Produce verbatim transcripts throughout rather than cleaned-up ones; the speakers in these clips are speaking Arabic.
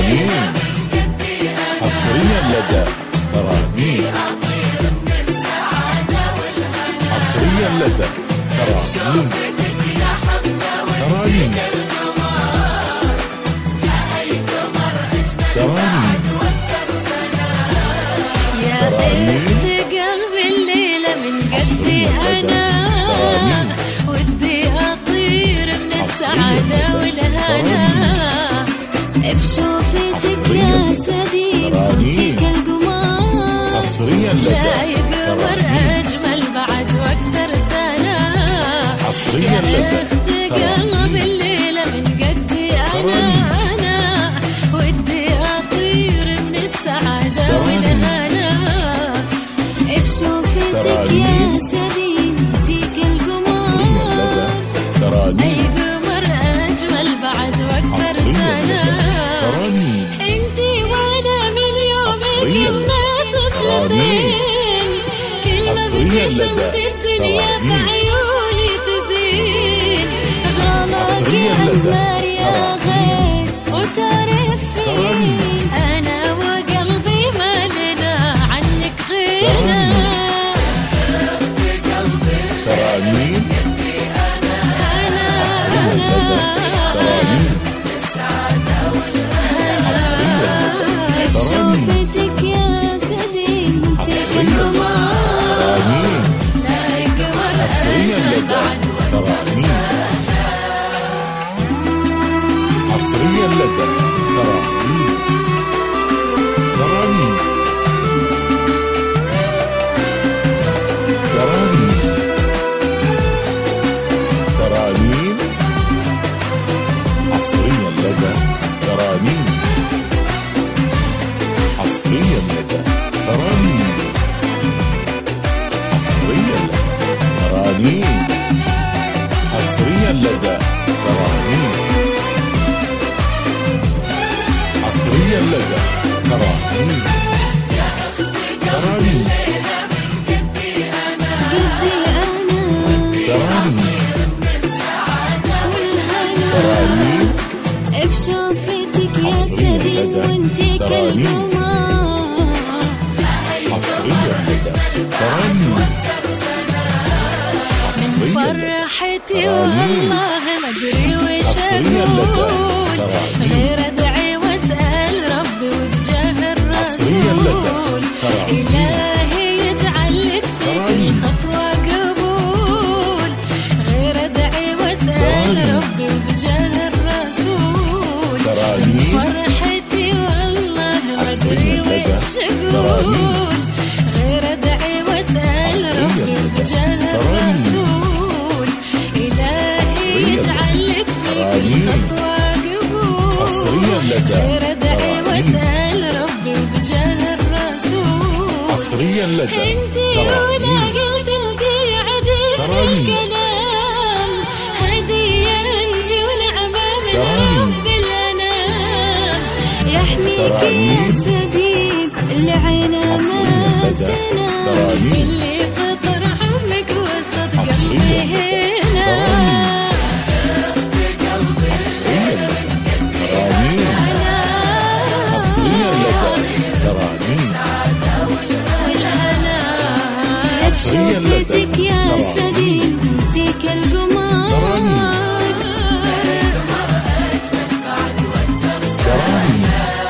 ترانيم حصريا لدى ترانيم، حصريا لدى ترانيم، ترانيم ترانيم يا بنت قلبي الليلة من قدي أنا ودي أطير من السعادة والهنا بشوفتك يا سديد وانتي كالقمر لا يقمر أجمل بعد وأكثر سنة يا أخت قلبي الليلة من قدي أنا أنا ودي أطير من السعادة والهنا بشوفتك يا سديد وانتي كالقمر أي قمر أجمل بعد وأكثر سنة انتي وانا من يومك كنا طفلتين كل ما ابتسمت الدنيا في عيوني تزين غلاك أكبر يا غير وتعرفين أنا وقلبي ما لنا عنك غنى ترانيم أنا أنا بشوفتك يا سديد وانتي كالقمر لا يقمر أجمل بعد حصريا لدى ترانيم، ترانيم ترانيم ترانيم حصريا لدى ترانيم، حصريا لدى ترانيم، حصريا لدى ترانيم، حصريا لدى ترانيم، حصريا لدى ترانيم، ترانيم قدي أنا ترانيم والهنا ترانيم بشوفتك يا سديد وانتي كالقمر حصريا لدى ترانيم، من فرحتي والله ما ادري وش اقول غير ادعي واسال ربي وبجاه الرسول الهي يجعل لك فيك الخطوه قبول غير ادعي واسال ربي وبجاه الرسول من فرحتي والله ما ادري وش اقول غير ادعي واسال ربي وبجاه الرسول الهي يجعل لك فيك الخطوه قبول غير ادعي واسال ربي وبجاه الرسول حصريا لدى انتي ولا قلت انتي عجزت الكلام هديه انتي ونعمه من رب الانام يحميك يا سديد العين ما تنام اللي فطر حبك وسط قلبي هنا حصريا لدى ترانيم والهنا شوفتك يا سديد وانتي كالقمر ترانيم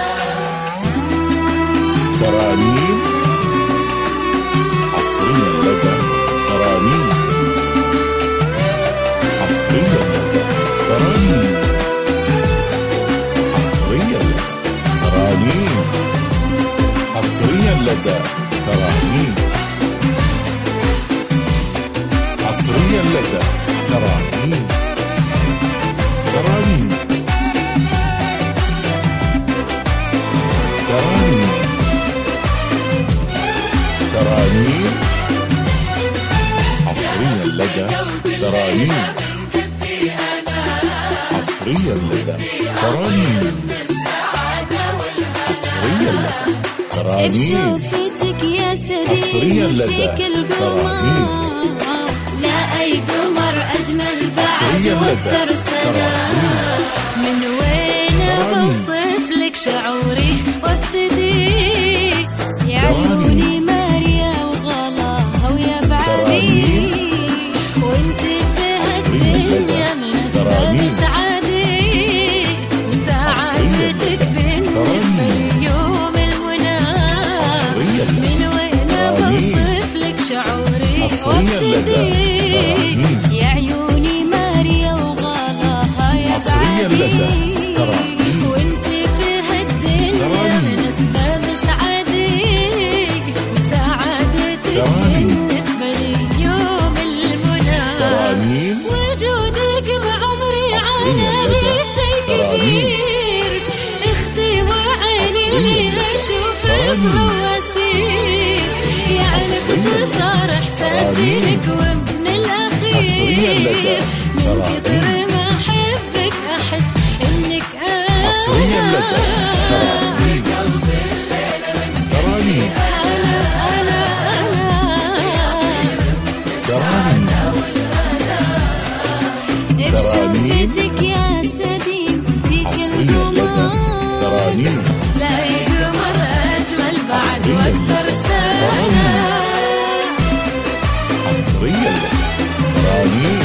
ترانيم حصريا لدى ترانيم، حصريا لدى ترانيم، حصريا لدى ترانيم، حصريا لدى ترانيم، حصريا لدى ترانيم، ترانيم ترانيم ترانيم حصريا لدى ترانيم، حصريا لدى ترانيم، حصريا لدى ترانيم بشوفتك يا سديد حصريا لدى وانتي كالقمر لا أي قمر أجمل بعد وأكثر سنة من وين بوصف لك شعور حصريا لدى ترانيم. يا عيوني ماريا وغلاها يا حصريا لدى بعدي ترانيم. وانت في هالدنيا من اسباب سعادتك وسعادتك بالنسبة لي يوم المنى. ترانيم. وجودك بعمري حصريا على لدى شي كبير. اختي وعيني اللي اشوفك بواسير. يعني باختصار احساسي لك ومن حصريا لدى الاخير من كتر ترانيم. ما احبك احس انك انا. حصريا لدى ترانيم. ترانيم. انا انا ترانيم. انا بشوفتك يا سديم تيك حصريا لدى القمر. ترانيم. لا قمر اجمل بعد حصريا واكثر سنة. حصريا لدى ترانيم.